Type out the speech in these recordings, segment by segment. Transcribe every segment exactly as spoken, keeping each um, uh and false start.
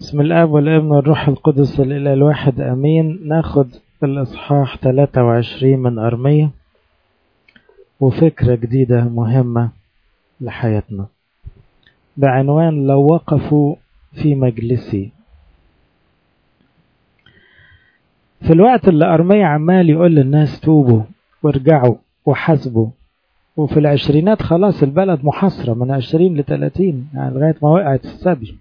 بسم الآب والابن والروح القدس الإله الواحد أمين. ناخد الإصحاح ثلاثة وعشرين من أرمية وفكرة جديدة مهمة لحياتنا بعنوان لو وقفوا في مجلسي. في الوقت اللي أرمية عمال يقول للناس توبوا وارجعوا وحاسبوا، وفي العشرينات خلاص البلد محاصرة من عشرين لثلاثين يعني لغاية ما وقعت السبي،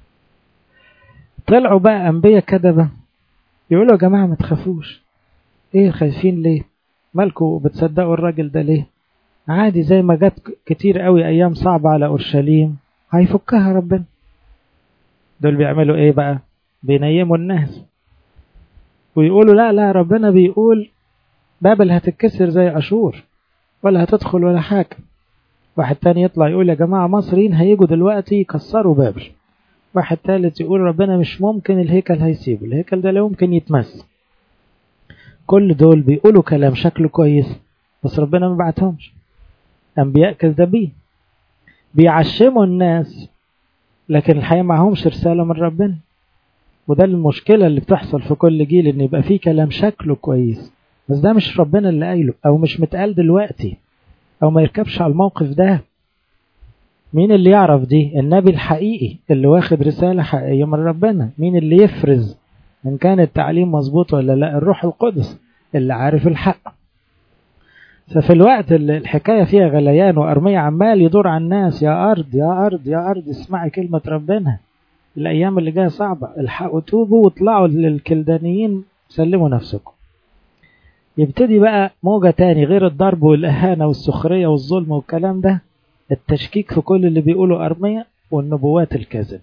طلعوا بقى أنبياء كذبة يقولوا يا جماعة ما تخافوش، ايه خايفين ليه؟ مالكوا بتصدقوا الراجل ده ليه؟ عادي زي ما جت كتير قوي أيام صعبة على أورشليم هيفكها ربنا. دول بيعملوا ايه بقى؟ بينيموا الناس ويقولوا لا لا ربنا بيقول بابل هتتكسر زي أشور ولا هتدخل ولا حاجة. واحد تاني يطلع يقول يا جماعة مصريين هيجوا دلوقتي يكسروا بابل. واحد ثالث يقول ربنا مش ممكن الهيكل هيسيبه، الهيكل ده لا يمكن يتمس. كل دول بيقولوا كلام شكله كويس بس ربنا ما بعتهمش، أنبياء كذابين بيعشموا الناس لكن الحقيقة معهمش رسالة من ربنا. وده المشكلة اللي بتحصل في كل جيل، ان يبقى فيه كلام شكله كويس بس ده مش ربنا اللي قايله او مش متقال دلوقتي او ما يركبش على الموقف ده. مين اللي يعرف دي؟ النبي الحقيقي اللي واخد رسالة حقيقية من ربنا. مين اللي يفرز ان كان التعليم مظبوط ولا لا؟ الروح القدس اللي عارف الحق. ففي الوقت اللي الحكاية فيها غليان وأرمية عمال يدور على الناس يا أرض يا أرض يا أرض اسمعي كلمة ربنا، الأيام اللي جاية صعبة، الحقوا توبوا واطلعوا للكلدانيين سلموا نفسكم. يبتدي بقى موجة تاني غير الضرب والإهانة والسخرية والظلم والكلام ده، التشكيك في كل اللي بيقولوا أرمية والنبوات الكاذب.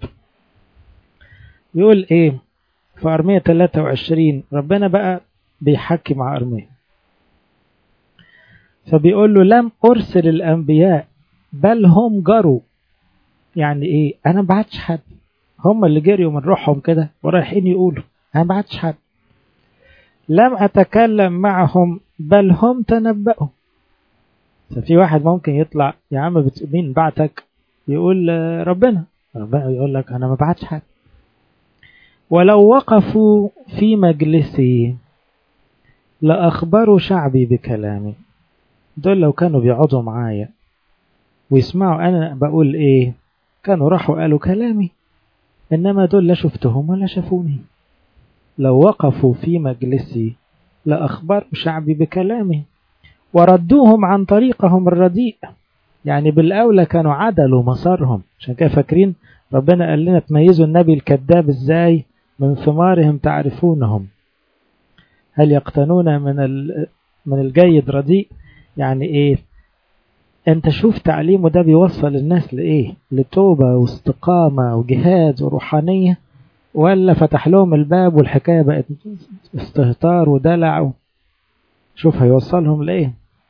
يقول إيه في أرمية ثلاثة وعشرين؟ ربنا بقى بيحكي مع أرمية فبيقول له لم أرسل الأنبياء بل هم جروا. يعني إيه؟ أنا ما بعتش حد، هم اللي جريوا من روحهم كده ورايحين يقولوا، أنا ما بعتش حد. لم أتكلم معهم بل هم تنبأوا. ففي واحد ممكن يطلع يا عم مين بعتك؟ يقول ربنا. ربنا يقول لك أنا ما بعتش حد. ولو وقفوا في مجلسي لأخبروا شعبي بكلامي. دول لو كانوا بيقعدوا معايا ويسمعوا أنا بقول إيه كانوا راحوا قالوا كلامي، إنما دول لا شفتهم ولا شافوني. لو وقفوا في مجلسي لأخبروا شعبي بكلامي وردوهم عن طريقهم الرديء. يعني بالأولى كانوا عدلوا مسارهم. عشان كده فاكرين ربنا قال لنا تميزوا النبي الكذاب ازاي؟ من ثمارهم تعرفونهم، هل يقتنون من من الجيد رديء. يعني ايه؟ انت شوف تعليمه ده بيوصل الناس لايه؟ لتوبة واستقامة وجهاد وروحانية، ولا فتح لهم الباب والحكاية بقت استهتار ودلع؟ شوف هيوصلهم لايه.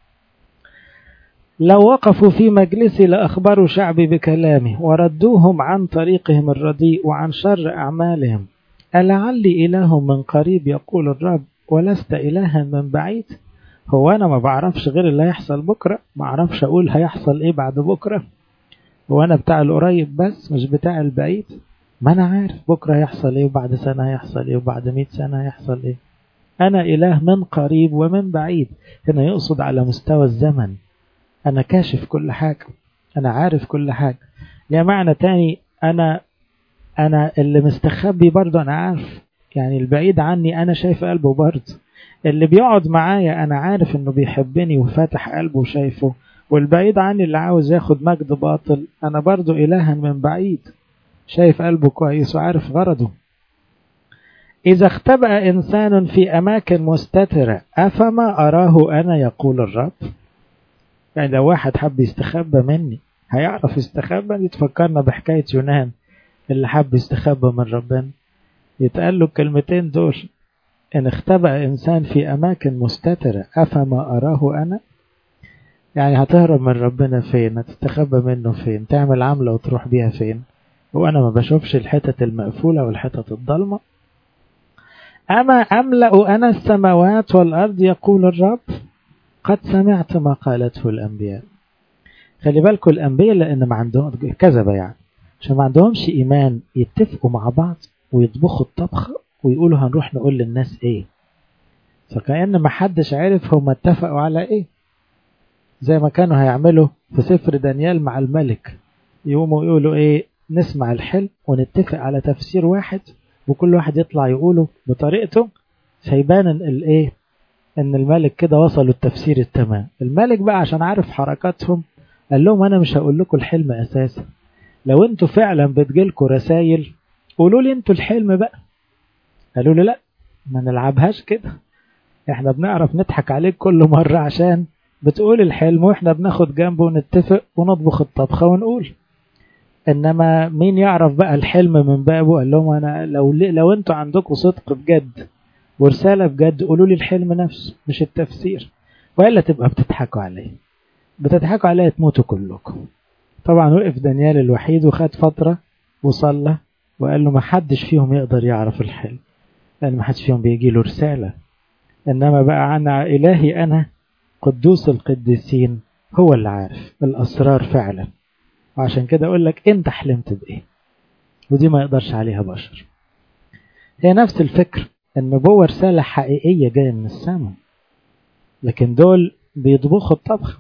لو وقفوا في مجلسي لأخبروا شعبي بكلامي وردوهم عن طريقهم الرديء وعن شر أعمالهم. ألعلي إله من قريب يقول الرب ولست إلها من بعيد؟ هو أنا ما بعرفش غير اللي هيحصل بكرة؟ ما أعرفش أقول هيحصل إيه بعد بكرة؟ هو أنا بتاع القريب بس مش بتاع البعيد؟ ما أنا عارف بكرة هيحصل إيه وبعد سنة هيحصل إيه وبعد مئة سنة هيحصل إيه. أنا إله من قريب ومن بعيد. هنا يقصد على مستوى الزمن. أنا كاشف كل حاجة، أنا عارف كل حاجة. يا معنى تاني أنا أنا اللي مستخبي برضه أنا عارف. يعني البعيد عني أنا شايف قلبه برضه. اللي بيقعد معايا أنا عارف إنه بيحبني وفاتح قلبه وشايفه. والبعيد عني اللي عاوز ياخد مجد باطل أنا برضه إلها من بعيد شايف قلبه كويس وعارف غرضه. إذا اختبأ إنسان في أماكن مستترة أفما أراه أنا يقول الرب؟ يعني لو واحد حب يستخبى مني هيعرف يستخبى؟ يتفكرنا بحكاية يونان اللي حب يستخبى من ربنا. يتقال له الكلمتين دول، إن اختبأ إنسان في أماكن مستترة أفما أراه أنا؟ يعني هتهرب من ربنا فين؟ هتستخبى منه فين؟ تعمل عملة وتروح بيها فين؟ وأنا ما بشوفش الحتة المقفولة والحتة الضلمة؟ أما أملأ أنا السماوات والأرض يقول الرب؟ قد سمعت ما قالته الأنبياء. خلي بالكم الأنبياء لأن ما عندهم كذبة، يعني عشان ما عندهمش إيمان يتفقوا مع بعض ويطبخوا الطبخة ويقولوا هنروح نقول للناس ايه. فكأن ما حدش عارف هم اتفقوا على ايه، زي ما كانوا هيعملوا في سفر دانيال مع الملك، يقوموا يقولوا ايه، نسمع الحلم ونتفق على تفسير واحد وكل واحد يطلع يقوله بطريقته، فيبان الايه ان الملك كده وصلوا التفسير التمام. الملك بقى عشان عارف حركاتهم قال لهم انا مش هقول لكم الحلم اساسا، لو انتوا فعلا بتجيلكوا رسائل قولوا لي انتوا الحلم بقى. قالوا له لا، ما نلعبهاش كده، احنا بنعرف نضحك عليك كل مرة عشان بتقول الحلم واحنا بناخد جنبه ونتفق ونطبخ الطبخة ونقول، انما مين يعرف بقى الحلم من بابه. قال لهم انا لو لو انتوا عندكم صدق بجد ورسالة بجد قولوا لي الحلم نفسه مش التفسير، وإلا تبقى بتضحكوا عليه، بتضحكوا عليه تموتوا كلكم. طبعا وقف دانيال الوحيد وخد فترة وصلى وقال له ما حدش فيهم يقدر يعرف الحلم، لأن ما حدش فيهم بيجي له رسالة، إنما بقى عن إلهي أنا قدوس القديسين هو اللي عارف الأسرار فعلا. وعشان كده أقول لك أنت حلمت بإيه، ودي ما يقدرش عليها بشر. هي نفس الفكر، النبوة رسالة حقيقية جاية من السماء، لكن دول بيطبخوا الطبخ.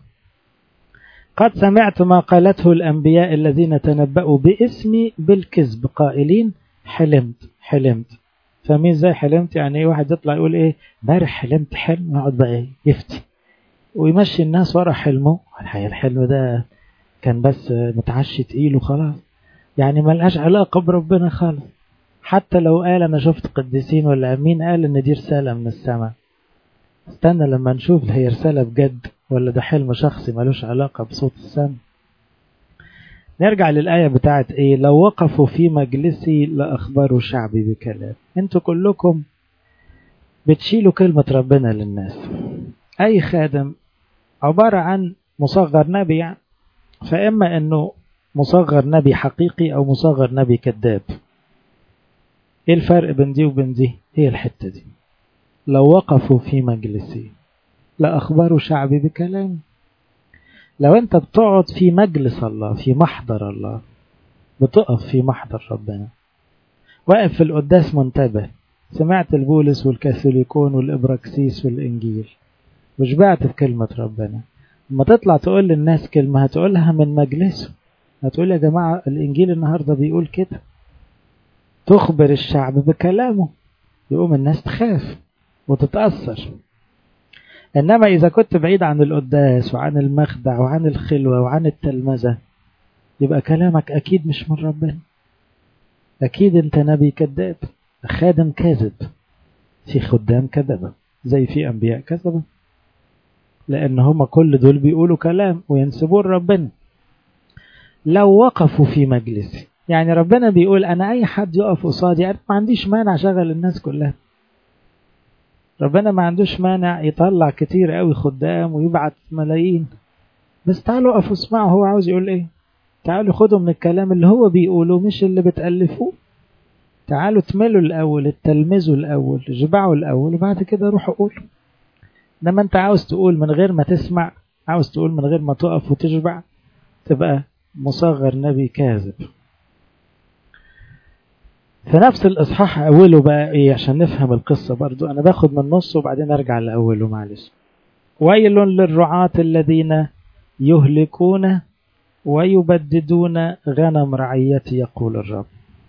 قد سمعت ما قالته الأنبياء الذين تنبأوا باسمي بالكذب قائلين حلمت حلمت. فمين زي حلمت يعني ايه؟ واحد يطلع يقول ايه بارح حلمت حلم، يقعد بقى ايه يفتي ويمشي الناس ورا حلمه. الحقيقة الحلم ده كان بس متعشي تقيل وخلاص، يعني ملهاش علاقة بربنا خالص. حتى لو قال انا شفت قديسين ولا مين قال ان دي رسالة من السماء، استنى لما نشوف هي رسالة بجد ولا ده حلم شخصي ملوش علاقة بصوت السماء. نرجع للآية بتاعت ايه، لو وقفوا في مجلسي لأخبروا شعبي بكلام. انتوا كلكم بتشيلوا كلمة ربنا للناس. اي خادم عبارة عن مصغر نبي يعني، فإما انه مصغر نبي حقيقي او مصغر نبي كذاب. ايه الفرق بين دي وبين دي؟ هي الحتة دي، لو وقفوا في مجلسي لأخبروا شعبي بكلام. لو انت بتقعد في مجلس الله، في محضر الله، بتقف في محضر ربنا، واقف في القداس منتبه، سمعت البولس والكاثوليكون والإبراكسيس والإنجيل وشبعت في كلمة ربنا، لما تطلع تقول للناس كلمة هتقولها من مجلسه، هتقول يا جماعة الإنجيل النهاردة بيقول كده، تخبر الشعب بكلامه، يقوم الناس تخاف وتتأثر. إنما إذا كنت بعيد عن القداس وعن المخدع وعن الخلوة وعن التلمذة، يبقى كلامك أكيد مش من ربنا، أكيد أنت نبي كذاب، خادم كاذب. في خدام كذبة زي في أنبياء كذبة، لأن هم كل دول بيقولوا كلام وينسبون ربنا. لو وقفوا في مجلسي، يعني ربنا بيقول أنا أي حد يقف قصادي أنا ما عنديش مانع شغل الناس كلها. ربنا ما عندوش مانع يطلع كتير قوي خدام ويبعت ملايين، بس تعالوا اقفوا اسمعوا هو عاوز يقول ايه، تعالوا خدوا من الكلام اللي هو بيقوله مش اللي بتألفوه، تعالوا تملوا الأول، تلمذوا الأول، جبعوا الأول، وبعد كده روحوا قولوا. لما انت عاوز تقول من غير ما تسمع، عاوز تقول من غير ما تقف وتشبع، تبقى مصغر نبي كاذب. في نفس الإصحاح أوله بقى إيه عشان نفهم القصة برضو، أنا باخد من نص وبعدين أرجع لأوله معلش. ويل للرعاة الذين يهلكون ويبددون غنم رعيتي يقول الرب.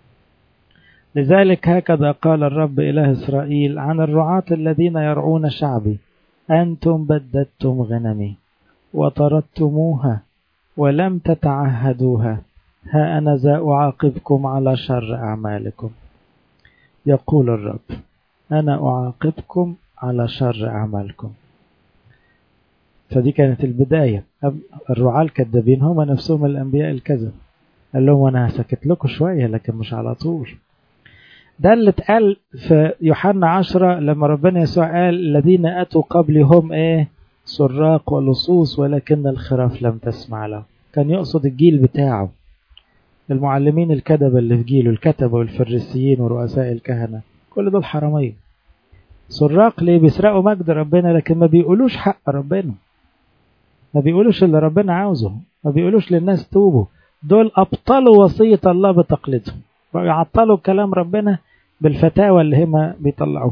لذلك هكذا قال الرب إله إسرائيل عن الرعاة الذين يرعون شعبي، أنتم بددتم غنمي وطردتموها ولم تتعهدوها، ها أنا ذا أعاقبكم على شر أعمالكم يقول الرب. أنا أعاقبكم على شر أعمالكم. فدي كانت البداية. الرعاة الكذابين هم نفسهم الأنبياء الكذب، قال لهم أنا هسكت لكم شوية لكن مش على طول. ده اللي اتقال في يوحنا عشرة لما ربنا يسوع قال الذين أتوا قبلهم إيه سراق ولصوص ولكن الخراف لم تسمع له. كان يقصد الجيل بتاعه، المعلمين الكذبة اللي في جيله، الكتبة والفريسيين ورؤساء الكهنة، كل دول حرامية. سراق ليه؟ بيسرقوا مجد ربنا لكن ما بيقولوش حق ربنا، ما بيقولوش اللي ربنا عاوزه، ما بيقولوش للناس توبوا. دول أبطلوا وصية الله بتقليدهم، يعطلوا كلام ربنا بالفتاوى اللي هم بيطلعوه.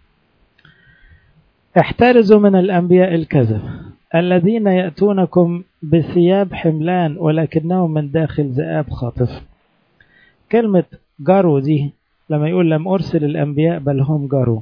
احترزوا من الأنبياء الكذب الذين يأتونكم بثياب حملان ولكنهم من داخل ذئاب خاطف. كلمة جارو دي لما يقول لم أرسل الأنبياء بل هم جارو،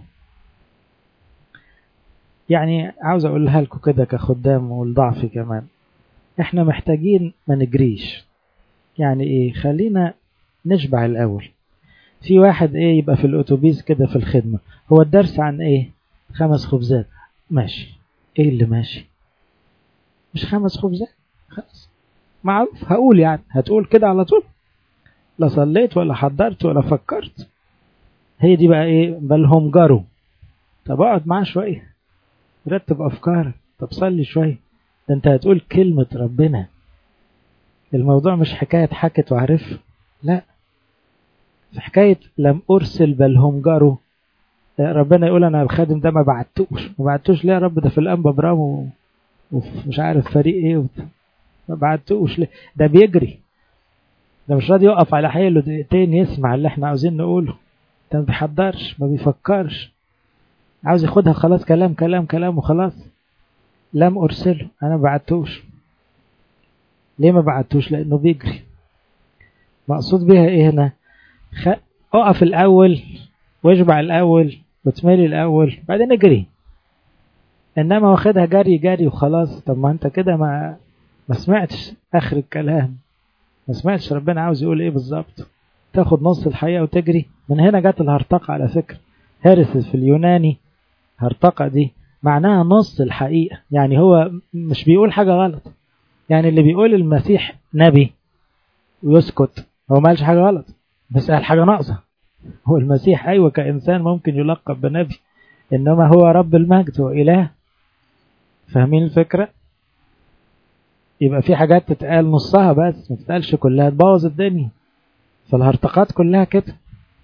يعني عاوز أقولها لكم كده كخدام والضعف كمان، احنا محتاجين ما نجريش. يعني ايه؟ خلينا نشبع الأول. في واحد ايه يبقى في الأتوبيس كده في الخدمة، هو الدرس عن ايه؟ خمس خبزات، ماشي. ايه اللي ماشي؟ مش خمس خبزات خلاص معروف، هقول يعني هتقول كده على طول، لا صليت ولا حضرت ولا فكرت. هي دي بقى ايه؟ بل هم جاروا. طب اقعد معاه شوية، رتب افكارك، طب صلي شوية، ده انت هتقول كلمة ربنا. الموضوع مش حكاية حكت وعرف، لا، في حكاية لم أرسل بل هم جاروا. ربنا يقول أنا الخادم ده ما بعتوش، ما بعتوش ليه يا رب؟ ده في الأنبا برامو ومش عارف فريق ايه، ما بعتوش ليه؟ ده بيجري، ده مش راضي يقف على حيله دقيقتين يسمع اللي احنا عاوزين نقوله، ده ما بيحضرش ما بيفكرش، عاوز ياخدها خلاص كلام كلام كلام وخلاص. لم أرسله، أنا ما بعتوش. ليه ما بعتوش؟ لأنه بيجري. مقصود بيها ايه هنا؟ خ... اقف الأول واشبع الأول وتملي الأول بعدين اجري. إنما واخدها جري جري وخلاص، طب ما انت كده ما ما سمعتش آخر الكلام، ما سمعتش ربنا عاوز يقول ايه بالظبط. تاخد نص الحقيقة وتجري. من هنا جت الهرطقة على فكرة. هرس في اليوناني هرطقة دي معناها نص الحقيقة، يعني هو مش بيقول حاجة غلط. يعني اللي بيقول المسيح نبي ويسكت هو ما قالش حاجة غلط، بس قال حاجة ناقصة. هو المسيح أيوة كإنسان ممكن يلقب بنبي، إنما هو رب المجد وإله. فاهمين الفكرة؟ يبقى في حاجات تتقال نصها بس، ما تتقالش كلها، تبوظ الدنيا. فالهرطقات كلها كده.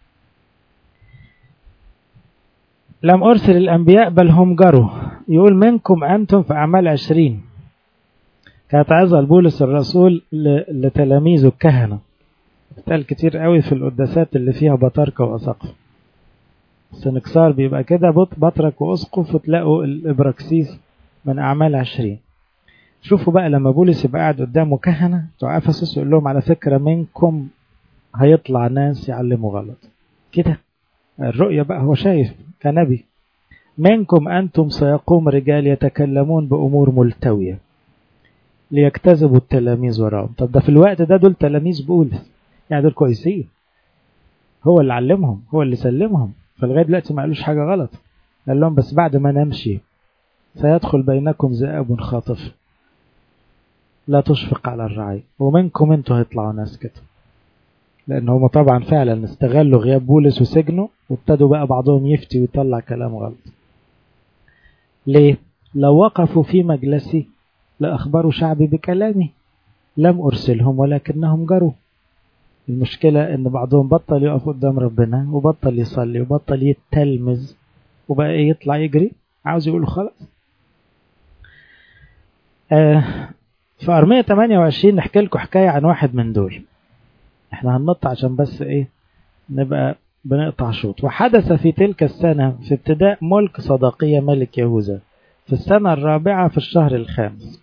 لم أرسل الأنبياء بل هم جروا. يقول منكم أنتم في أعمال عشرين، كانت عظة بولس الرسول لتلاميذه الكهنة، بتقال كتير قوي في القداسات اللي فيها بطاركة وأساقف. السنكسار بيبقى كده بطرك وأسقف، وتلاقوا الإبراكسيس من أعمال عشرين. شوفوا بقى لما بولس يبقى قاعد قدامه كهنة بتوع أفسس يقول لهم على فكرة منكم هيطلع ناس يعلموا غلط كده. الرؤية بقى هو شايف كنبي. منكم أنتم سيقوم رجال يتكلمون بأمور ملتوية ليكتذبوا التلاميذ وراهم. طب ده في الوقت ده دول تلاميذ بولس، يعني دول كويسين، هو اللي علمهم، هو اللي سلمهم، فلغاية دلوقتي ما قالوش حاجة غلط. قال لهم بس بعد ما نمشي سيدخل بينكم ذئاب خاطف لا تشفق على الرعي، ومنكم انتوا هيطلعوا ناس كده. لأن هم طبعا فعلا استغلوا غياب بولس وسجنه، وابتدوا بقى بعضهم يفتي ويطلع كلام غلط. ليه؟ لو وقفوا في مجلسي لأخبروا شعبي بكلامي، لم أرسلهم ولكنهم جروا. المشكلة ان بعضهم بطل يقف قدام ربنا، وبطل يصلي، وبطل يتلمذ، وبقى ايه؟ يطلع يجري، عاوز يقوله خلاص. آه في أرمية ثمانية وعشرين نحكي لكم حكاية عن واحد من دول. احنا هننط عشان بس ايه نبقى بنقطع شوط. وحدث في تلك السنة في ابتداء ملك صدقية ملك يهوذا في السنة الرابعة في الشهر الخامس.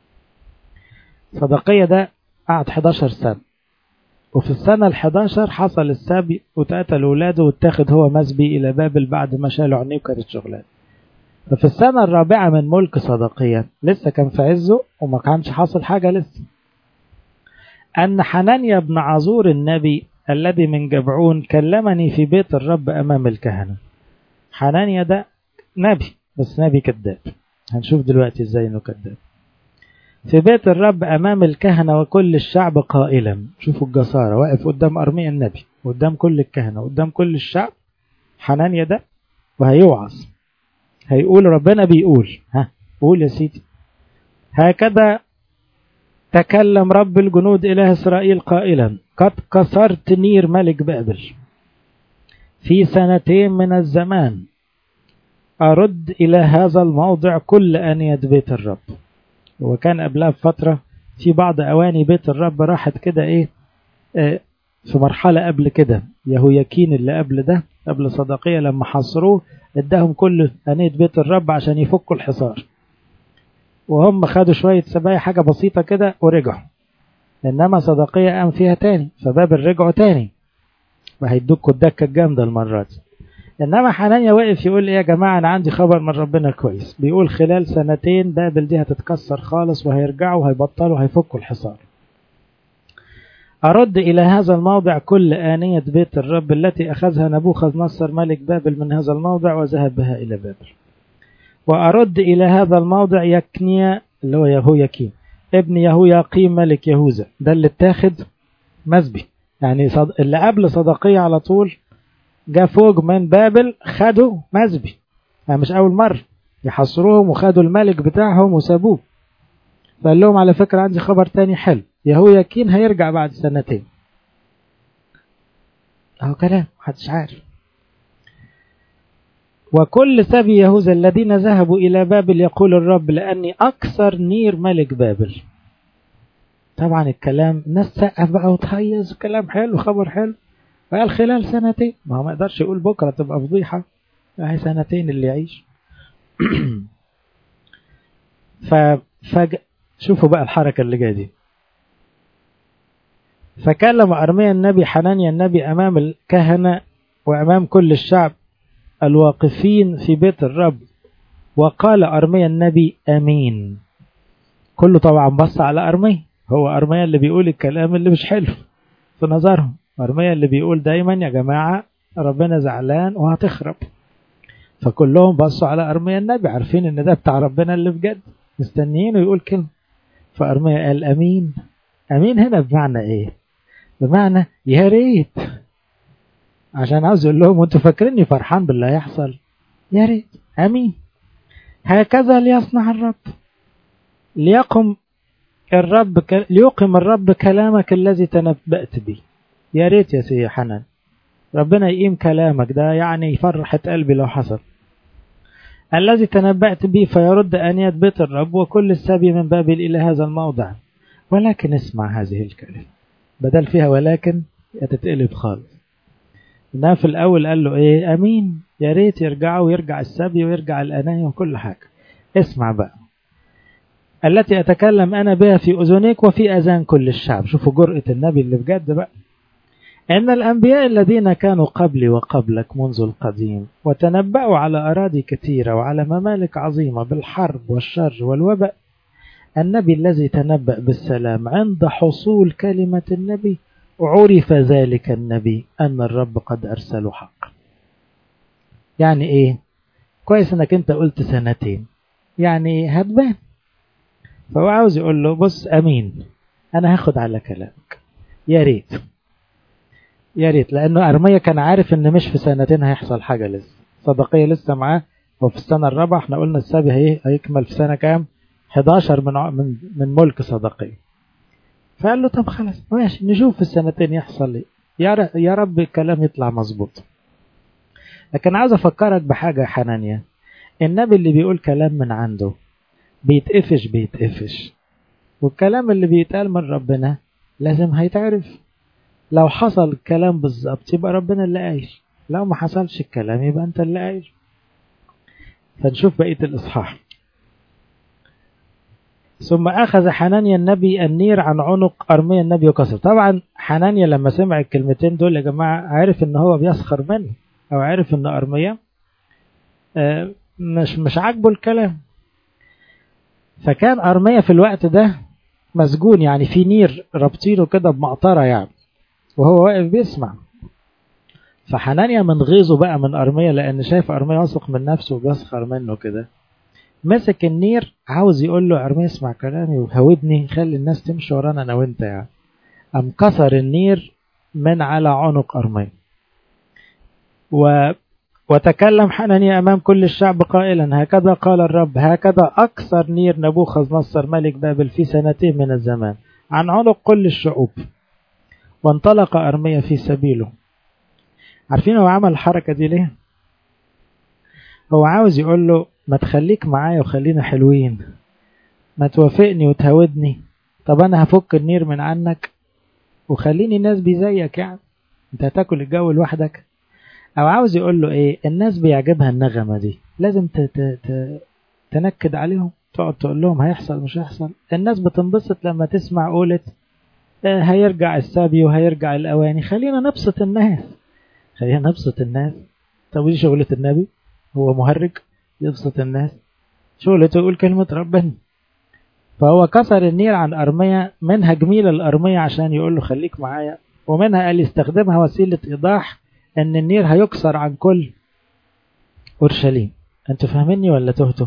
صدقية ده قعد حداشر سنة، وفي السنة الحداشر حصل السبي وتقتل ولاده واتاخد هو مسبي إلى بابل بعد ما شالوا عينيه وكانت شغلان. ففي السنة الرابعة من ملك صدقية لسه كان في عزه وما كانش حصل حاجة لسه، أن حنانيا بن عزور النبي الذي من جبعون كلمني في بيت الرب أمام الكهنة. حنانيا ده نبي بس نبي كذاب، هنشوف دلوقتي ازاي انه كذاب. في بيت الرب أمام الكهنة وكل الشعب قائلا، شوفوا الجسارة، واقف قدام أرميا النبي قدام كل الكهنة قدام كل الشعب حنانيا ده، وهيوعظ هيقول ربنا بيقول، ها قول يا سيدي، هكذا تكلم رب الجنود إله إسرائيل قائلا قد كسرت نير ملك بابل في سنتين من الزمان، أرد إلى هذا الموضع كل أنية بيت الرب. وكان قبلها بفترة في بعض أواني بيت الرب راحت كده إيه آه في مرحلة قبل كده، يهوياكين اللي قبل ده قبل صدقية لما حصروه اداهم كل أنية بيت الرب عشان يفكوا الحصار، وهم خدوا شوية سبايا حاجة بسيطة كده ورجعوا. إنما صدقية قام فيها تاني، فبابل رجعوا تاني، وهيدوكوا الدكة الجامدة المرة دي. إنما حنانيا وقف يقول إيه يا جماعة، أنا عندي خبر من ربنا كويس، بيقول خلال سنتين بابل دي هتتكسر خالص وهيرجعوا وهيبطلوا هيفكوا الحصار. أرد إلى هذا الموضع كل آنية بيت الرب التي أخذها نبوخذ نصر ملك بابل من هذا الموضع وذهب بها إلى بابل. وأرد إلى هذا الموضع يكنيا اللي هو يهوياكين ابن يهوياقيم ملك يهوذا، ده اللي اتاخد مسبي، يعني صد... اللي قبل صدقية على طول جاء فوق من بابل خدوا مسبي، يعني مش أول مرة يحصروهم وخدوا الملك بتاعهم وسابوه. فقال لهم على فكرة عندي خبر تاني حلو، يهوياكين هيرجع بعد سنتين. اهو كلام محدش عارف. وكل سبي يهوذا الذين ذهبوا إلى بابل يقول الرب لأني أكثر نير ملك بابل. طبعا الكلام ناس سقف بقى وتهيز، كلام حلو خبر حلو. فقال خلال سنتين، ما هو ما يقدرش يقول بكرة تبقى فضيحة، هي سنتين اللي يعيش. ففجأة شوفوا بقى الحركة اللي جاية دي. فكلم أرميا النبي حنانيا النبي أمام الكهنة وأمام كل الشعب الواقفين في بيت الرب، وقال أرميا النبي أمين. كله طبعا بص على أرميا، هو أرميا اللي بيقول الكلام اللي مش حلو في نظرهم، أرميا اللي بيقول دايما يا جماعة ربنا زعلان وهتخرب. فكلهم بصوا على أرميا النبي عارفين ان ده بتاع ربنا اللي بجد، مستنيينه يقول كلمة. فأرميا قال أمين. أمين هنا بمعنى إيه؟ بمعنى يا ريت، عشان عاوز يقول لهم وانتوا فاكريني فرحان باللي هيحصل، يا ريت. أمين. هكذا ليصنع الرب، ليقم الرب ك... ليقم الرب كلامك الذي تنبأت به. يا ريت يا سيدي حنان ربنا يقيم كلامك ده، يعني فرحة قلبي لو حصل. الذي تنبأت به فيرد آنية بيت الرب وكل السبي من بابل إلى هذا الموضع. ولكن اسمع هذه الكلمة، بدل فيها ولكن يتتقلب خالص. إنها في الأول قال له إيه؟ أمين، يا ريت يرجعوا ويرجع السبي ويرجع الأناية وكل حاجة. اسمع بقى، التي أتكلم أنا بها في أذنيك وفي أذان كل الشعب. شوفوا جرأة النبي اللي بجد بقى. إن الأنبياء الذين كانوا قبلي وقبلك منذ القديم وتنبأوا على أراضي كثيرة وعلى ممالك عظيمة بالحرب والشر والوباء، النبي الذي تنبأ بالسلام عند حصول كلمة النبي عرف ذلك النبي أن الرب قد أرسله حق. يعني إيه؟ كويس أنك أنت قلت سنتين، يعني هتبان. فهو عاوز يقول له بص أمين، أنا هاخد على كلامك، يا ريت يا ريت. لأنه أرميا كان عارف أن مش في سنتين هيحصل حاجة، لسه صدقية لسه معاه، وفي السنة الرابعة احنا قلنا السبي هي هيكمل في سنة كام؟ حداشر من من من ملك صدقية. فقال له طب خلاص ماشي نشوف في السنتين يحصل لي، يا يا رب الكلام يطلع مظبوط. لكن عاوز أفكرك بحاجة حنانيا، النبي اللي بيقول كلام من عنده بيتقفش بيتقفش، والكلام اللي بيتقال من ربنا لازم هيتعرف. لو حصل الكلام بالظبط يبقى ربنا اللي قايل، لو ما حصلش الكلام يبقى انت اللي قايل. فنشوف بقية الإصحاح. ثم أخذ حنانيا النبي النير عن عنق أرميا النبي وكسر. طبعا حنانيا لما سمع الكلمتين دول يا جماعة عارف ان هو بيسخر منه، او عارف ان أرميا مش مش عاجبه الكلام. فكان أرميا في الوقت ده مسجون، يعني في نير رابطينه كده بمقطرة يعني، وهو واقف بيسمع. فحنانيا من غيظه بقى من أرميا، لأن شايف أرميا واثق من نفسه وبيسخر منه كده، مسك النير عاوز يقول له أرميا اسمع كلامي وهودني خلي الناس تمشي ورانا أنا وانت يعني. أم كسر النير من على عنق أرميا. و وتكلم حنانيا أمام كل الشعب قائلا هكذا قال الرب، هكذا أكثر نير نبوخذ نصر ملك بابل في سنتين من الزمان عن عنق كل الشعوب. وانطلق أرميا في سبيله. عارفين هو عمل الحركة دي ليه؟ هو عاوز يقول له ما تخليك معايا وخلينا حلوين، ما توافقني وتهودني، طب أنا هفك النير من عنك وخليني ناس بي زيك، يعني انت هتاكل الجو لوحدك. او عاوز يقول له ايه، الناس بيعجبها النغمة دي، لازم ت ت ت تنكد عليهم، تقعد تقول لهم هيحصل مش هيحصل. الناس بتنبسط لما تسمع قولة هيرجع السبي وهيرجع الأواني. خلينا نبسط الناس، خلينا نبسط الناس. طب دي شغلة النبي؟ هو مهرج يبسط الناس؟ شغلته يقول كلمة ربنا. فهو كسر النير عن أرميا، منها جميل الأرمية عشان يقول له خليك معايا، ومنها قال يستخدمها وسيلة إيضاح أن النير هيكسر عن كل أورشليم. أنتوا فاهميني ولا تهتوا؟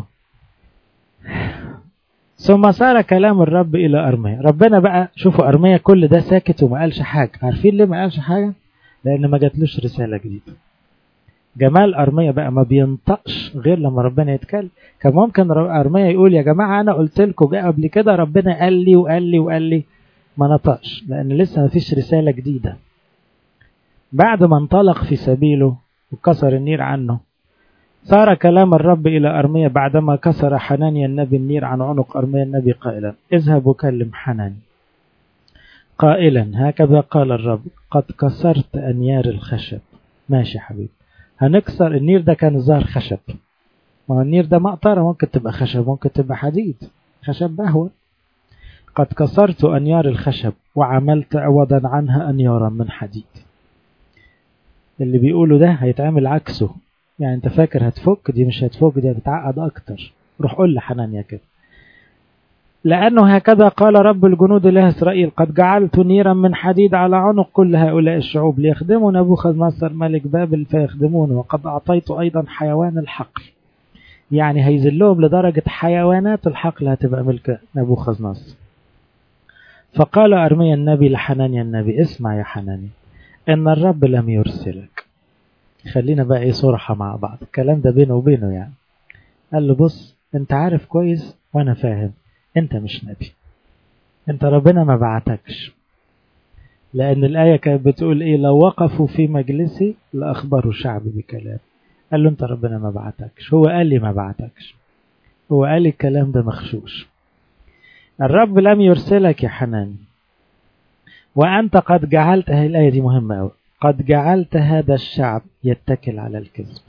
ثم صار كلام الرب إلى أرميا. ربنا بقى، شوفوا أرميا كل ده ساكت وما قالش حاجة. عارفين ليه ما قالش حاجة؟ لأن ما جاتلوش رسالة جديدة. جمال أرميا بقى ما بينطقش غير لما ربنا يتكلم. كان ممكن أرميا يقول يا جماعة أنا قلت لكم جاء قبل كده، ربنا قال لي وقال لي وقال لي، ما نطقش لأن لسه ما فيش رسالة جديدة. بعد ما انطلق في سبيله وكسر النير عنه، صار كلام الرب إلى أرميا بعدما كسر حنانيا النبي النير عن عنق أرميا النبي قائلا اذهب وكلم حناني قائلا هكذا قال الرب قد كسرت أنيار الخشب. ماشي حبيبي، هنكسر النير ده. كان ظهر خشب، ما النير ده مقطرة، ممكن تبقى خشب ممكن تبقى حديد، خشب بهوى. قد كسرت أنيار الخشب وعملت عوضا عنها أنيارا من حديد. اللي بيقوله ده هيتعمل عكسه. يعني انت فاكر هتفك، دي مش هتفك، دي هتتعقد اكتر. روح قول لحنانيا كده، لانه هكذا قال رب الجنود اله اسرائيل قد جعلت نيرا من حديد على عنق كل هؤلاء الشعوب ليخدموا نبوخذ نصر ملك بابل فيخدمونه، وقد اعطيت ايضا حيوان الحقل. يعني هيذلهم لدرجة حيوانات الحقل هتبقى ملك نبوخذ نصر. فقال أرميا النبي لحنانيا النبي اسمع يا حنانيا ان الرب لم يرسلك. خلينا بقى ايه صراحة مع بعض، الكلام ده بينه وبينه يعني. قال له بص، انت عارف كويس وانا فاهم انت مش نبي، انت ربنا ما بعتكش. لان الآية كانت بتقول ايه، لو وقفوا في مجلسي لأخبروا شعبي بكلام. قال له انت ربنا ما بعتكش، هو قال لي ما بعتكش، هو قال لي الكلام ده مخشوش. الرب لم يرسلك يا حنان، وأنت قد جعلت، هذه الآية دي مهمة أوي، قد جعلت هذا الشعب يتكل على الكذب.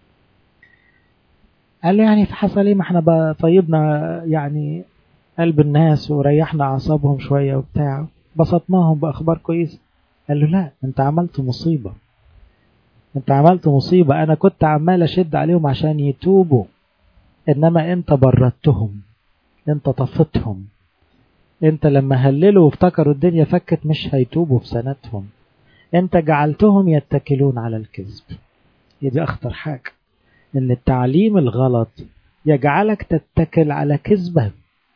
قال له يعني حصل ايه، ما احنا طيبنا يعني قلب الناس وريحنا اعصابهم شوية وبتاع، بسطناهم بأخبار كويسة. قال له لا، انت عملت مصيبة، انت عملت مصيبة. انا كنت عمال اشد عليهم عشان يتوبوا، انما انت بردتهم، انت طفتهم. انت لما هللوا وافتكروا الدنيا فكت مش هيتوبوا في سنتهم، انت جعلتهم يتكلون على الكذب. دي اخطر حاجة، ان التعليم الغلط يجعلك تتكل على كذبة.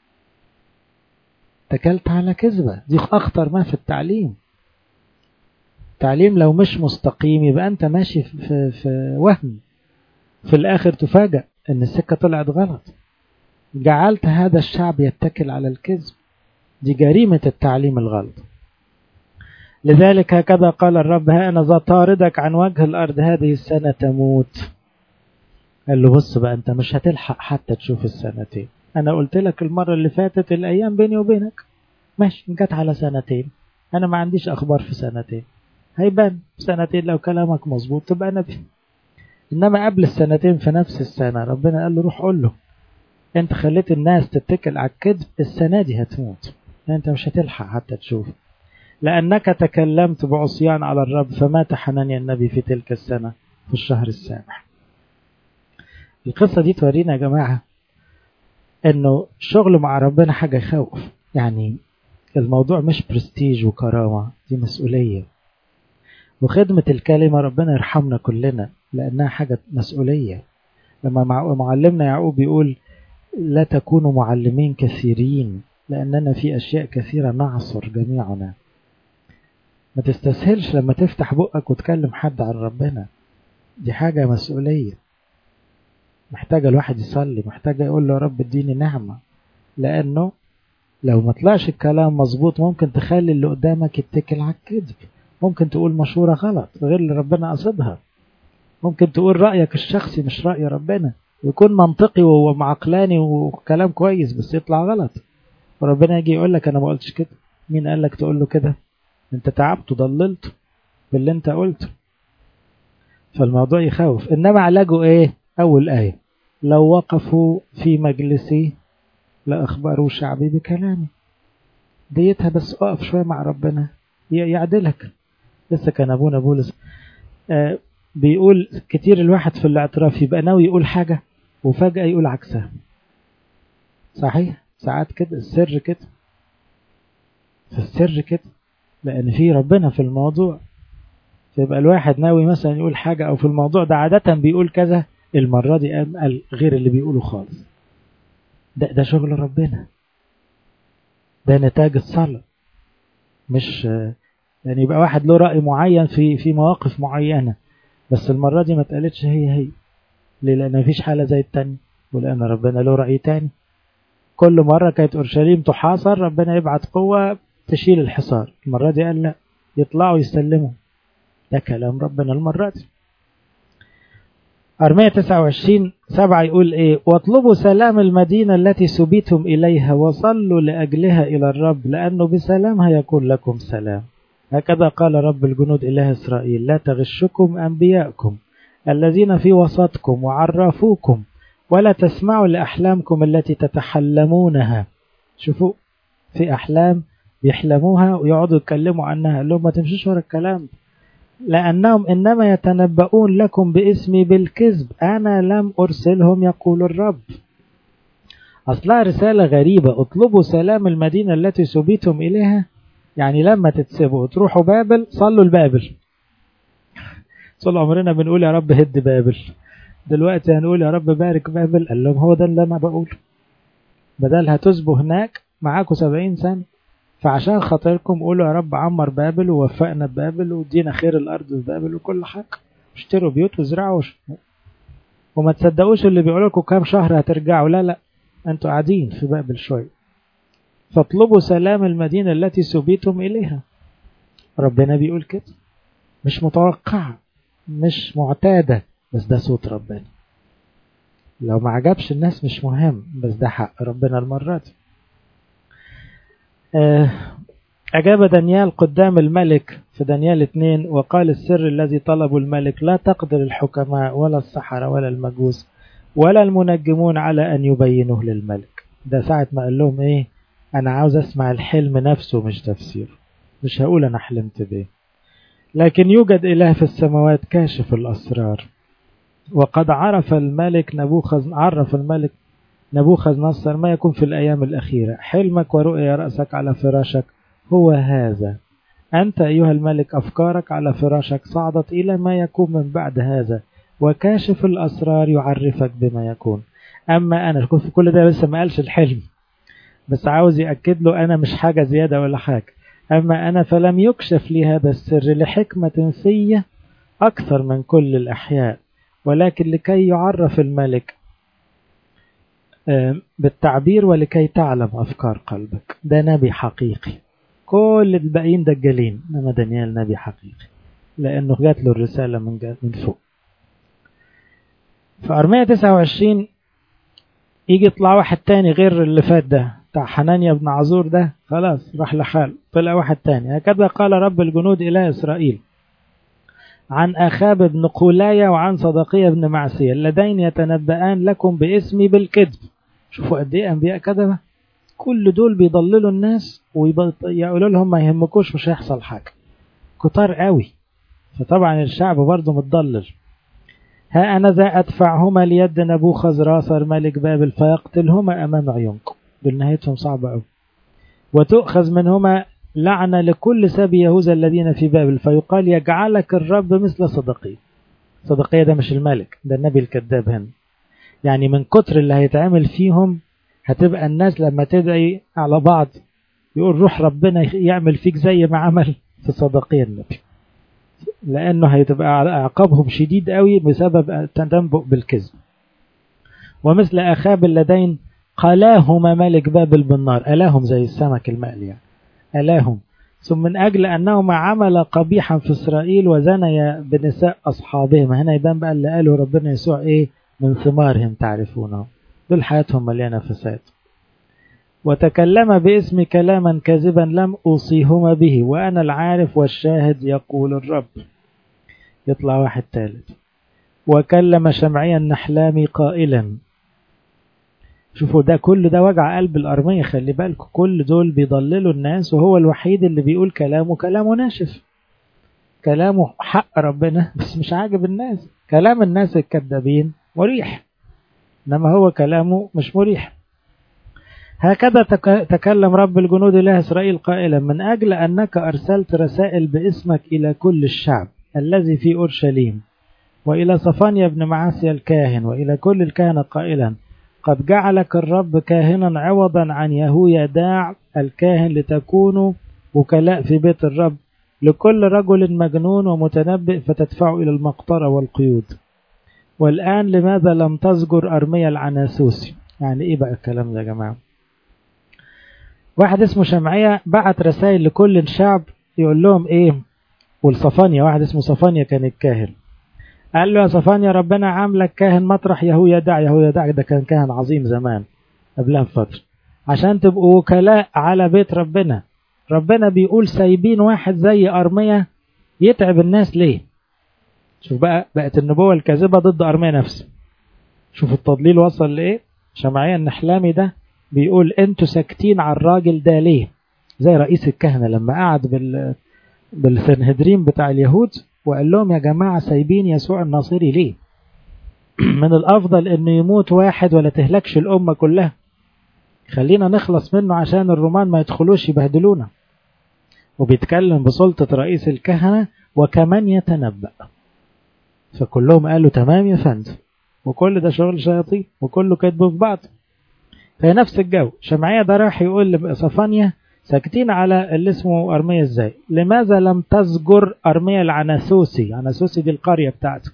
اتكلت على كذبة، دي اخطر ما في التعليم. التعليم لو مش مستقيم يبقى انت ماشي في, في وهم، في الاخر تفاجأ ان السكة طلعت غلط. جعلت هذا الشعب يتكل على الكذب، دي جريمة التعليم الغلط. لذلك هكذا قال الرب ها انا ذا طاردك عن وجه الارض هذه السنة تموت. قال له بص بقى، انت مش هتلحق حتى تشوف السنتين. انا قلت لك المرة اللي فاتت الايام بيني وبينك ماشي، جت على سنتين، انا ما عنديش اخبار في سنتين، هيبان سنتين لو كلامك مظبوط تبقى نبي. انما قبل السنتين في نفس السنة ربنا قال له روح قول له انت خليت الناس تتكل على الكذب، السنة دي هتموت، انت مش هتلحق حتى تشوف، لانك تكلمت بعصيان على الرب. فمات حنانيا النبي في تلك السنة في الشهر السابع. القصة دي تورينا يا جماعة انه الشغل مع ربنا حاجة يخوف. يعني الموضوع مش برستيج وكرامة، دي مسؤولية. وخدمة الكلمة ربنا يرحمنا كلنا لأنها حاجة مسؤولية. لما معلمنا يعقوب يقول لا تكونوا معلمين كثيرين لأننا في أشياء كثيرة نعصر جميعنا. ما تستسهلش لما تفتح بقك وتكلم حد عن ربنا، دي حاجة مسؤولية محتاجة الواحد يصلي، محتاجة يقول له رب اديني نعمة. لأنه لو ما طلعش الكلام مظبوط ممكن تخلي اللي قدامك يتكل على الكذب، ممكن تقول مشورة غلط غير اللي ربنا قصدها، ممكن تقول رأيك الشخصي مش رأي ربنا، ويكون منطقي وعقلاني وكلام كويس بس يطلع غلط، وربنا يجي يقول لك أنا ما قلتش كده. مين قال لك تقول له كده؟ أنت تعبت وضللت باللي أنت قلته. فالموضوع يخوف. إنما علاجه إيه؟ أول آية لو وقفوا في مجلسي لأخبروا شعبي بكلامي. ديتها بس أقف شوية مع ربنا يعدلك. لسه كان أبونا بولس آه بيقول كتير الواحد في الاعتراف يبقى ناوي يقول حاجة وفجأة يقول عكسها. صحيح ساعات كده السر كده، في السر كده، لأن في ربنا في الموضوع. فيبقى الواحد ناوي مثلا يقول حاجة أو في الموضوع ده عادة بيقول كذا، المرة دي قال غير اللي بيقوله خالص. ده, ده شغل ربنا، ده نتاج الصلاة. مش يعني يبقى واحد له رأي معين في في مواقف معينة، بس المرة دي ما تقالتش هي هي. ليه؟ لأن مفيش حالة زي التاني، ولأن ربنا له رأي تاني. كل مرة كانت أورشليم تحاصر ربنا يبعت قوة تشيل الحصار، المرة دي قال لا، يطلعوا يسلموا. ده كلام ربنا المرة دي. أرمية تسعة وعشرين سبعة يقول إيه؟ واطلبوا سلام المدينة التي سبيتم إليها وصلوا لأجلها إلى الرب لأنه بسلامها يكون لكم سلام. هكذا قال رب الجنود إله إسرائيل لا تغشكم أنبياءكم الذين في وسطكم وعرفوكم ولا تسمعوا لأحلامكم التي تتحلمونها. شوفوا في أحلام بيحلموها ويقعدوا يتكلموا عنها، لو ما تمشيش ورا الكلام، لأنهم إنما يتنبؤون لكم باسمي بالكذب، أنا لم أرسلهم يقول الرب. أصلها رسالة غريبة، اطلبوا سلام المدينة التي سبيتم إليها، يعني لما تتسبوا تروحوا بابل صلوا لبابل. طول عمرنا بنقول يا رب هد بابل، دلوقتي هنقول يا رب بارك بابل. قال لهم هو ده اللي أنا بقوله، بدل هتسبوا هناك معاكم سبعين سنة، فعشان خاطركم قولوا يا رب عمر بابل ووفقنا ببابل ودينا خير الأرض ببابل وكل حاجة، اشتروا بيوت وزرعوا وما تصدقوش اللي بيقولوا لكم كام شهر هترجعوا. لا لا، انتوا قاعدين في بابل شوية. فاطلبوا سلام المدينة التي سبيتم إليها. ربنا بيقول كده، مش متوقعة مش معتادة، بس ده صوت ربنا. لو ما عجبش الناس مش مهم، بس ده حق ربنا المرة دي. أجاب دانيال قدام الملك في دانيال اثنين وقال السر الذي طلبه الملك لا تقدر الحكماء ولا السحرة ولا المجوس ولا المنجمون على أن يبينوه للملك. ده ساعة ما قال لهم إيه؟ أنا عاوز أسمع الحلم نفسه مش تفسيره، مش هقول أنا حلمت بيه. لكن يوجد إله في السماوات كاشف الأسرار، وقد عرف الملك نبوخذ عرف الملك نبوخذ نصر ما يكون في الأيام الأخيرة. حلمك ورؤيا رأسك على فراشك هو هذا. أنت أيها الملك أفكارك على فراشك صعدت إلى ما يكون من بعد هذا، وكاشف الأسرار يعرفك بما يكون. أما أنا في كل ده لسه ما قالش الحلم، بس عاوز يأكد له أنا مش حاجة زيادة ولا حاجة. أما أنا فلم يكشف لي هذا السر لحكمة فيه أكثر من كل الأحياء، ولكن لكي يعرف الملك بالتعبير ولكي تعلم أفكار قلبك. ده نبي حقيقي، كل الباقيين دجالين، إنما دانيال نبي حقيقي لأنه جات له الرسالة من من فوق. في أرمية تسعة وعشرين يجي يطلع واحد تاني غير اللي فات ده بتاع حنانيا بن عزور، ده خلاص راح لحال، طلع واحد تاني. هكذا قال رب الجنود إله إسرائيل عن أخاب بن قولاية وعن صدقية بن معسية اللذين يتنبأان لكم باسمي بالكذب. شوفوا قد ايه انبياء كذبة، كل دول بيضللوا الناس ويقولوا لهم ما يهمكوش مش هيحصل حاجة، كتار قوي. فطبعا الشعب برضه متضلل. ها أنا ذا أدفعهما ليد نبوخذ راسر ملك بابل فيقتلهما أمام عيونكم. بالنهايتهم صعبة قوي. وتؤخذ منهما لعنة لكل سبي يهوذا الذين في بابل فيقال يجعلك الرب مثل صدقية. صدقية ده مش الملك، ده النبي الكذاب هنا. يعني من كتر اللي هيتعمل فيهم هتبقى الناس لما تدعي على بعض يقول روح ربنا يعمل فيك زي ما عمل في صدقية النبي، لأنه هيتبقى عقابهم شديد قوي بسبب التنبؤ بالكذب. ومثل أخاب اللذين قلاهما ملك بابل بالنار، ألاهم زي السمك المقلي يعني. ألاهم ثم من أجل أنهما عمل قبيحا في إسرائيل وزنيا بنساء أصحابهم. هنا يبان بقى اللي قاله ربنا يسوع إيه؟ من ثمارهم تعرفونه. دول حياتهم مليانة فساد. وتكلم باسم كلاما كاذبا لم أوصيهما به وأنا العارف والشاهد يقول الرب. يطلع واحد ثالث وكلم شمعيا النحلامي قائلا. شوفوا ده كل ده وجع قلب الأرمية، خلي بالكم كل دول بيضللوا الناس وهو الوحيد اللي بيقول كلامه كلامه ناشف، كلامه حق ربنا بس مش عاجب الناس. كلام الناس الكذابين مريح، إنما هو كلامه مش مريح. هكذا تكلم رب الجنود إله إسرائيل قائلا: من أجل أنك أرسلت رسائل باسمك إلى كل الشعب الذي في أورشليم وإلى صفانيا بن معاسيا الكاهن وإلى كل الكهنة قائلا: قد جعلك الرب كاهنا عوضا عن يهويداع الكاهن لتكونوا وكلاء في بيت الرب لكل رجل مجنون ومتنبئ فتدفعوا إلى المقطرة والقيود. والآن لماذا لم تزجر أرميا العناسوسي؟ يعني إيه بقى الكلام ده يا جماعة؟ واحد اسمه شمعية بعت رسائل لكل الشعب يقول لهم إيه، والصفانيا واحد اسمه صفانيا كان الكاهن، قال له يا صفانيا ربنا عاملك كاهن مطرح يهويداع. يهويداع ده كان كاهن عظيم زمان قبلها بفترة، عشان تبقوا وكلاء على بيت ربنا. ربنا بيقول سايبين واحد زي أرميا يتعب الناس ليه؟ شوف بقى بقت النبوة الكاذبة ضد أرميا نفسه. شوف التضليل وصل لإيه. شمعيا النحلامي ده بيقول انتوا ساكتين على الراجل ده ليه؟ زي رئيس الكهنة لما قعد بال بالسنهدرين بتاع اليهود وقال لهم يا جماعة سايبين يسوع الناصري ليه؟ من الأفضل إنه يموت واحد ولا تهلكش الأمة كلها، خلينا نخلص منه عشان الرومان ما يدخلوش يبهدلونا. وبيتكلم بسلطة رئيس الكهنة وكمان يتنبأ. فكلهم قالوا تمام يا فندم، وكل ده شغل شياطين وكله كذب في بعض. في نفس الجو شمعية ده راح يقول لصفانيا ساكتين على اللي اسمه أرميا ازاي؟ لماذا لم تزجر أرميا العناسوسي؟ عناسوسي دي القرية بتاعته،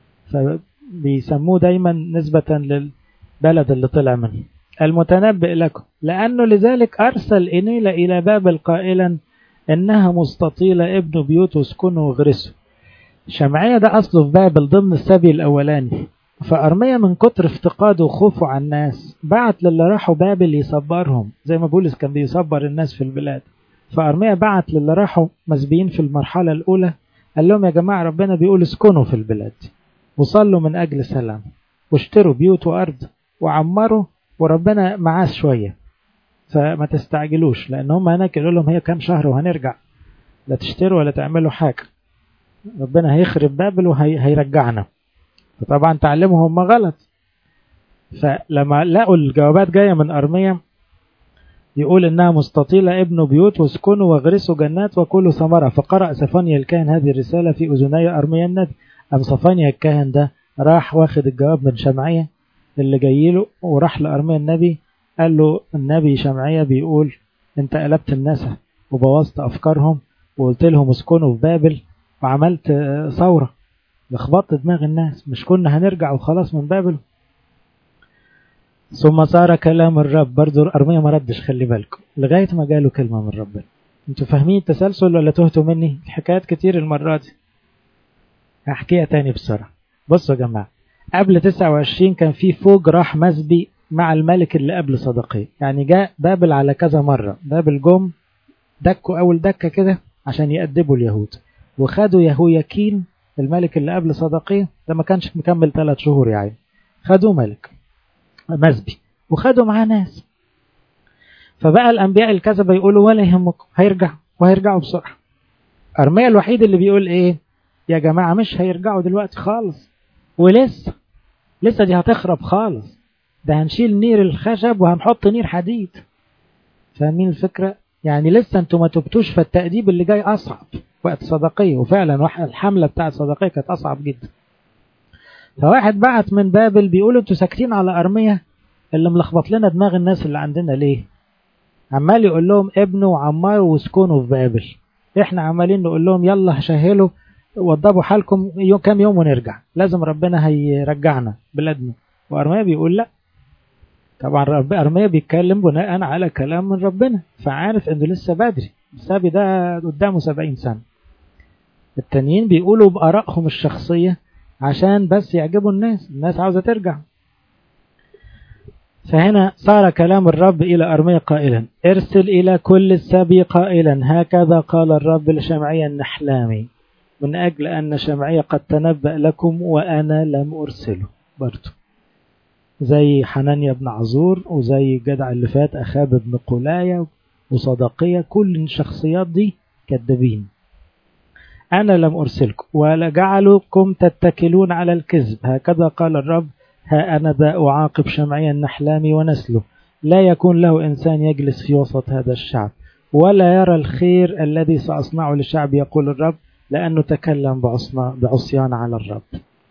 فبيسموه دايما نسبة للبلد اللي طلع منه. المتنبئ لكم لأنه لذلك أرسل إنيل إلى بابل قائلا إنها مستطيلة ابن بيوت اسكنوا وغرسوا. شمعية ده أصله في بابل ضمن السبي الأولاني، فأرميا من كتر افتقاده وخوفه على الناس بعت للي راحوا بابل يصبرهم زي ما بولس كان بيصبر الناس في البلاد. فأرميا بعت للي راحوا مسبيين في المرحلة الأولى قال لهم يا جماعة ربنا بيقول اسكنوا في البلاد وصلوا من أجل سلام واشتروا بيوت وأرض وعمروا وربنا معاه شوية، فما تستعجلوش لأن هم هناك يقولوا لهم هي كام شهر وهنرجع، لا تشتروا ولا تعملوا حاجة، ربنا هيخرب بابل وهيرجعنا. فطبعا تعلمهم هم غلط. فلما لقوا الجوابات جاية من أرميا يقول إنها مستطيلة ابن بيوت واسكنوا واغرسوا جنات وكلوا ثمرة. فقرأ صفانيا الكاهن هذه الرسالة في أذني أرميا النبي. أم صفانيا الكاهن ده راح واخد الجواب من شمعية اللي جايله وراح لأرميا النبي قال له النبي شمعية بيقول انت قلبت الناس وبوظت أفكارهم وقلت لهم اسكنوا في بابل وعملت ثورة لخبطت دماغ الناس، مش كنا هنرجع وخلاص من بابل؟ ثم صار كلام الرب. برضو أرميا ما ردش، خلي بالكم لغاية ما جاله كلمة من ربنا. انتوا فاهمين التسلسل ولا تهتوا مني؟ الحكايات كتير المرة دي، هحكيها تاني بسرعة. بصوا يا جماعة قبل تسعة وعشرين كان في فوج راح مسبي مع الملك اللي قبل صدقية، يعني جاء بابل على كذا مرة. بابل جم دكوا أول دكة كده عشان يأدبوا اليهود، وخدوا يهوياكين الملك اللي قبل صدقية ده ما كانش مكمل ثلاث شهور يعني، خدوا ملك مسبي وخدوا معاه ناس. فبقى الأنبياء الكذبة يقولوا ولا يهمكم هيرجع وهيرجعوا بسرعة. أرميا الوحيد اللي بيقول إيه يا جماعة مش هيرجعوا دلوقتي خالص، ولسه لسه دي هتخرب خالص، ده هنشيل نير الخشب وهنحط نير حديد. فاهمين الفكرة؟ يعني لسه انتوا ما تبتوش، فالتأديب اللي جاي أصعب وقت صدقية. وفعلا الحملة بتاعت صدقية كانت أصعب جدا. فواحد بعت من بابل بيقولوا انتوا ساكتين على أرميا اللي ملخبط لنا دماغ الناس اللي عندنا ليه؟ عمال يقول لهم ابنوا وعمروا واسكنوا في بابل، احنا عمالين نقول لهم يلا شهلوا وضبوا حالكم يوم كام يوم ونرجع، لازم ربنا هيرجعنا بلادنا. وأرميا بيقول لا. طبعا أرميا بيتكلم بناء على كلام من ربنا، فعارف انه لسه بدري، السابي ده قدامه سبعين سنة. التانيين بيقولوا بآرائهم الشخصية عشان بس يعجبوا الناس، الناس عاوزة ترجع. فهنا صار كلام الرب إلى أرميا قائلا ارسل إلى كل السبي قائلا هكذا قال الرب لشمعيا النحلامي من أجل أن شمعي قد تنبأ لكم وأنا لم أرسله. برضو زي حنانيا بن عزور وزي الجدع اللي فات أخاب بن قلاية وصدقية، كل الشخصيات دي كذابين. أنا لم أرسلكم ولا جعلكم تتكلون على الكذب، هكذا قال الرب، ها أنا ذا أعاقب شمعي النحلامي ونسله، لا يكون له إنسان يجلس في وسط هذا الشعب ولا يرى الخير الذي سأصنعه للشعب يقول الرب، لأنه تكلم بعصيان على الرب.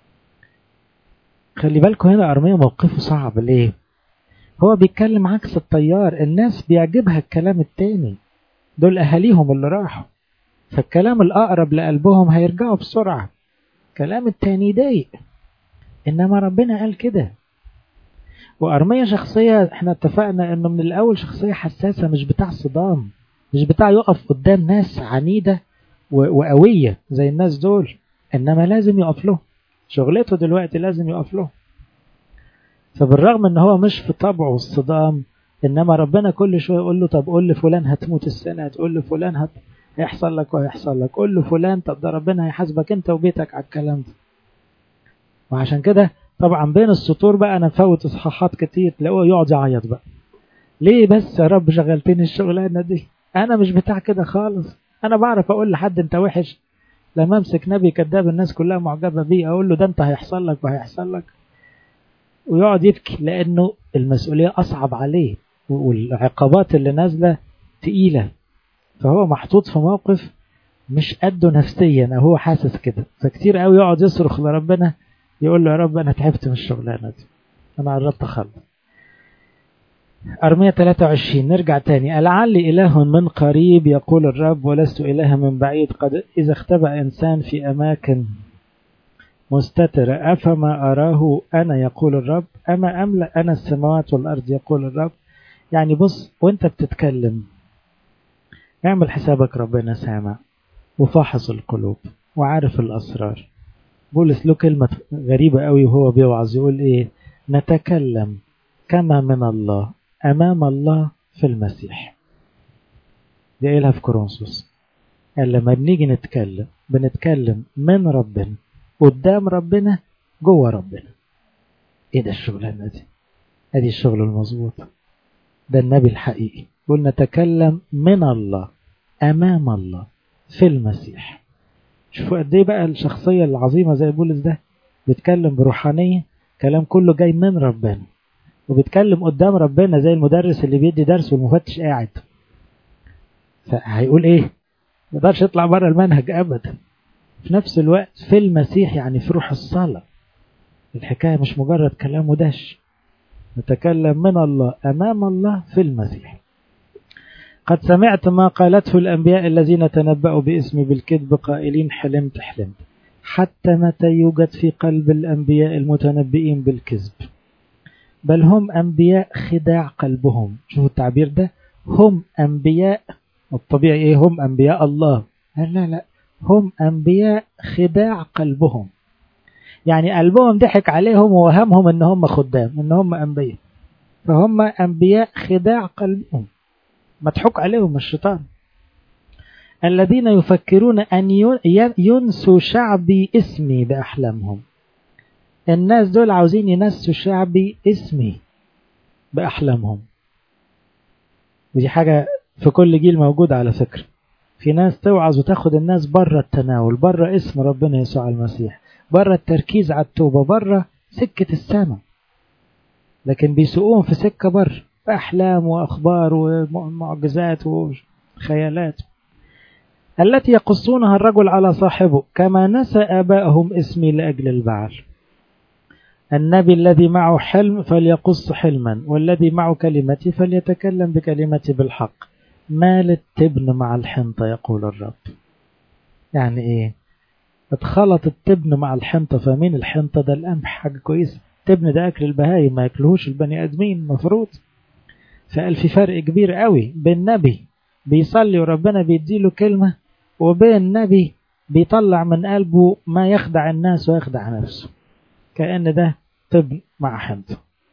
خلي بالكم هنا أرميا موقفه صعب. ليه؟ هو بيتكلم عكس التيار، الناس بيعجبها الكلام التاني، دول أهاليهم اللي راحوا، فالكلام الأقرب لقلبهم هيرجعوا بسرعة، كلام التاني ضايق، إنما ربنا قال كده. وأرميا شخصية احنا اتفقنا إنه من الأول شخصية حساسة، مش بتاع صدام، مش بتاع يقف قدام ناس عنيدة وقوية زي الناس دول، إنما لازم يقف له، شغلته دلوقتي لازم يقف له. فبالرغم إن هو مش في طبعه الصدام، إنما ربنا كل شوية يقول له طب قول لفلان هتموت السنة، تقول لفلان هت... هيحصل لك وهيحصل لك، قول لفلان طب ده ربنا هيحاسبك أنت وبيتك على الكلام ده. وعشان كده طبعا بين السطور بقى أنا مفوت إصحاحات كتير تلاقوه يقعد يعيط بقى، ليه بس يا رب شغلتني الشغلانة دي، أنا مش بتاع كده خالص، أنا بعرف أقول لحد أنت وحش، لما أمسك نبي كذاب الناس كلها معجبة بيه أقول له ده أنت هيحصل لك وهيحصل لك، ويقعد يبكي لأنه المسؤولية أصعب عليه والعقابات اللي نازلة تقيلة، فهو محطوط في موقف مش قده نفسيا، هو حاسس كده، فكتير قوي يقعد يصرخ لربنا يقول له يا رب أنا تعبت من الشغلانة دي، أنا قربت أخلص. أرمية ثلاثة وعشرين نرجع تاني، لعلي إله من قريب يقول الرب ولست إله من بعيد، قد إذا اختبأ إنسان في أماكن مستترة أفما أراه أنا يقول الرب، أما أملأ أنا السماوات والأرض يقول الرب. يعني بص وانت بتتكلم اعمل حسابك ربنا سامع وفاحص القلوب وعارف الأسرار. بولس له كلمة غريبة قوي وهو بيوعظ يقول إيه، نتكلم كما من الله أمام الله في المسيح. دي قالها في كورنثوس، قال لما بنيجي نتكلم بنتكلم من ربنا قدام ربنا جوه ربنا. ايه ده الشغلانة دي؟ ادي الشغل المظبوط، ده النبي الحقيقي، يقول نتكلم من الله أمام الله في المسيح. شوفوا قد ايه بقى الشخصية العظيمة زي بولس ده، بيتكلم بروحانية، كلام كله جاي من ربنا، وبيتكلم قدام ربنا زي المدرس اللي بيدي درس والمفتش قاعد، فهيقول ايه؟ ما يقدرش يطلع بره المنهج ابدا. في نفس الوقت في المسيح، يعني في روح الصلاة، الحكاية مش مجرد كلام ودش، نتكلم من الله أمام الله في المسيح. قد سمعت ما قالته الأنبياء الذين تنبأوا باسمي بالكذب قائلين حلمت حلمت، حتى متى يوجد في قلب الأنبياء المتنبئين بالكذب؟ بل هم أنبياء خداع قلبهم. شوفوا التعبير ده، هم أنبياء، الطبيعي إيه؟ هم أنبياء الله، لا لا هم أنبياء خداع قلبهم، يعني قلبهم ضحك عليهم ووهمهم ان هم خدام، ان هم انبياء، فهم انبياء خداع قلبهم، مضحوك عليهم الشيطان. الذين يفكرون ان ينسوا شعبي اسمي باحلامهم. الناس دول عاوزين ينسوا شعبي اسمي باحلامهم، ودي حاجة في كل جيل موجود على فكرة. في ناس توعظ وتاخد الناس بره التناول، بره اسم ربنا يسوع المسيح، بره التركيز على التوبة، بره سكة السماء، لكن بيسوقوهم في سكة بره، أحلام وأخبار ومعجزات وخيالات. التي يقصونها الرجل على صاحبه كما نسى آبائهم اسمي لأجل البعل. النبي الذي معه حلم فليقص حلما، والذي معه كلمتي فليتكلم بكلمتي بالحق. مال التبن مع الحنطة يقول الرب. يعني ايه؟ اتخلط التبن مع الحنطة. فمين الحنطة؟ ده القمح، حاجة كويسة. التبن ده أكل البهايم، ما يأكلهوش البني آدمين مفروض. فقال في فرق كبير قوي بين نبي بيصلي وربنا بيديله كلمة، وبين نبي بيطلع من قلبه ما يخدع الناس ويخدع نفسه، كأن ده تبن مع حنطة.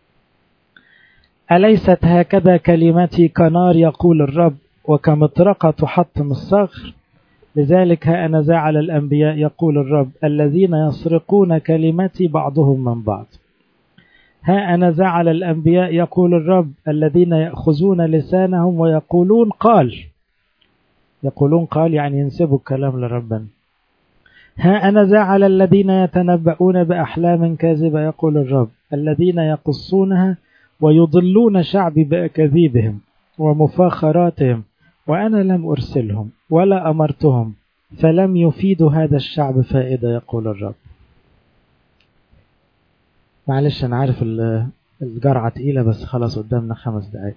أليست هكذا كلمتي كنار يقول الرب، وكمطرقة تحطم الصخر؟ لذلك ها أنا ذا على الأنبياء يقول الرب الذين يسرقون كلمتي بعضهم من بعض. ها أنا ذا على الأنبياء يقول الرب الذين يأخذون لسانهم ويقولون قال. يقولون قال يعني ينسبوا الكلام لربنا. ها أنا ذا على الذين يتنبؤون بأحلام كاذبة يقول الرب الذين يقصونها ويضلون شعبي بأكاذيبهم ومفاخراتهم وأنا لم أرسلهم ولا أمرتهم فلم يفيدوا هذا الشعب فائدة يقول الرب. معلش أنا عارف الجرعة تقيلة بس خلاص قدامنا خمس دقايق.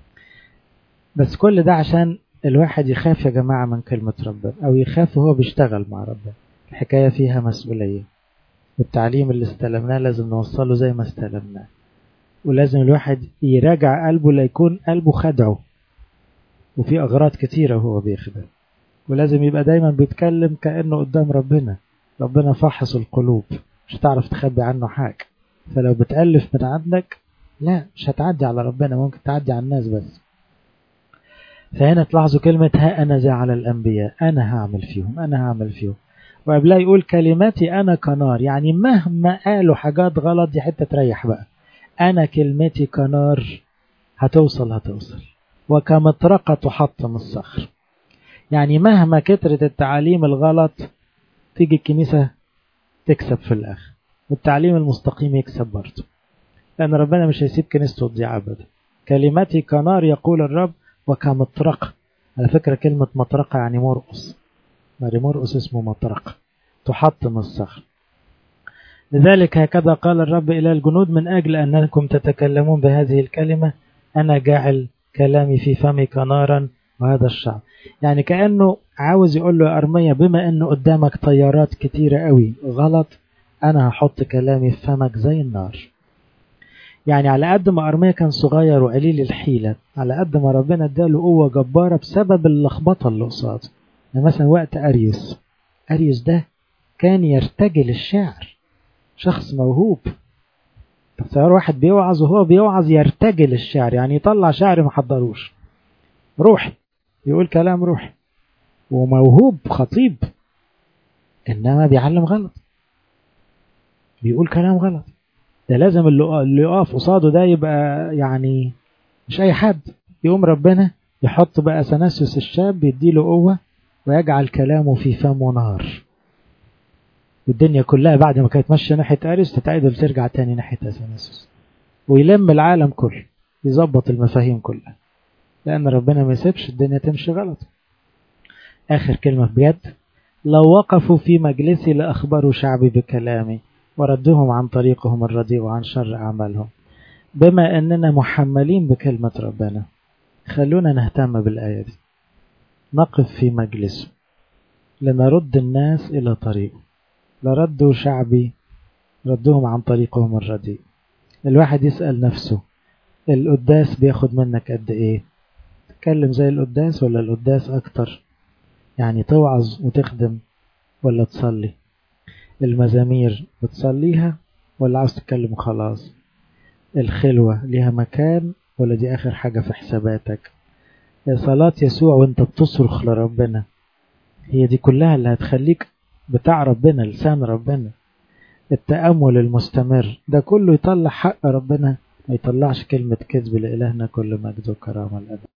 بس كل ده عشان الواحد يخاف يا جماعة من كلمة ربنا أو يخاف وهو بيشتغل مع ربنا. الحكاية فيها مسؤولية، والتعليم اللي استلمناه لازم نوصله زي ما استلمناه، ولازم الواحد يراجع قلبه ليكون قلبه خدعه وفي أغراض كتيرة وهو بيخدم، ولازم يبقى دايما بيتكلم كأنه قدام ربنا. ربنا فحص القلوب، مش هتعرف تخبي عنه حاجة. فلو بتألف من عندك لا مش هتعدي على ربنا، ممكن تعدي على الناس بس. فهنا تلاحظوا كلمة ها أنا ذا على الأنبياء، أنا هعمل فيهم أنا هعمل فيهم وقبلها يقول كلماتي أنا كنار، يعني مهما قالوا حاجات غلط دي حتة تريح بقى. أنا كلمتي كنار هتوصل هتوصل وكمطرقة تحطم الصخر. يعني مهما كترت التعاليم الغلط تيجي الكنيسة تكسب في الآخر، والتعليم المستقيم يكسب برضه، لأن ربنا مش هيسيب كنيسته تضيع أبدا. كلمتي كنار يقول الرب وكمطرقة. على فكرة كلمة مطرقة يعني مرقص، ماري مرقص اسمه مطرقة تحطم الصخر. لذلك هكذا قال الرب إلى الجنود من أجل أنكم تتكلمون بهذه الكلمة أنا جاعل كلامي في فمي كنارا وهذا الشعب. يعني كأنه عاوز يقول له يا أرميا بما أنه قدامك طيارات كتيرة قوي غلط، أنا هحط كلامي في فمك زي النار. يعني على قد ما أرميا كان صغير وقليل الحيلة، على قد ما ربنا اداله قوة جبارة بسبب اللخبطة اللي قصاده. يعني مثلا وقت أريوس، أريوس ده كان يرتجل الشعر، شخص موهوب. تصور واحد بيوعظ وهو بيوعظ يرتجل الشعر، يعني يطلع شعر ما حضروش، روحي يقول كلام روحي وموهوب خطيب، إنما بيعلم غلط، بيقول كلام غلط. ده لازم اللي يقف قصاده ده يبقى يعني مش أي حد. يقوم ربنا يحط بقى سناسيوس الشاب يديله قوة ويجعل كلامه في فمه نار، والدنيا كلها بعد ما كانت ماشية ناحية أريوس تتعدل ترجع تاني ناحية سناسيوس، ويلم العالم كله يظبط المفاهيم كلها، لأن ربنا ما يسيبش الدنيا تمشي غلط. آخر كلمة بجد، لو وقفوا في مجلسي لأخبروا شعبي بكلامي وردهم عن طريقهم الرديء وعن شر أعمالهم. بما أننا محملين بكلمة ربنا خلونا نهتم بالآية دي، نقف في مجلسه لنرد الناس إلى طريقه. لردوا شعبي ردهم عن طريقهم الرديء. الواحد يسأل نفسه القداس بياخد منك قد ايه؟ تتكلم زي القداس ولا القداس اكتر؟ يعني توعظ وتخدم ولا تصلي؟ المزامير بتصليها ولا عاوز تتكلم خلاص؟ الخلوة ليها مكان ولا دي اخر حاجة في حساباتك؟ صلاة يسوع وانت بتصرخ لربنا هي دي كلها اللي هتخليك بتاع ربنا، لسان ربنا. التأمل المستمر ده كله يطلع حق ربنا، ما يطلعش كلمة كذب. لإلهنا كل مجد وكرامة الأبد.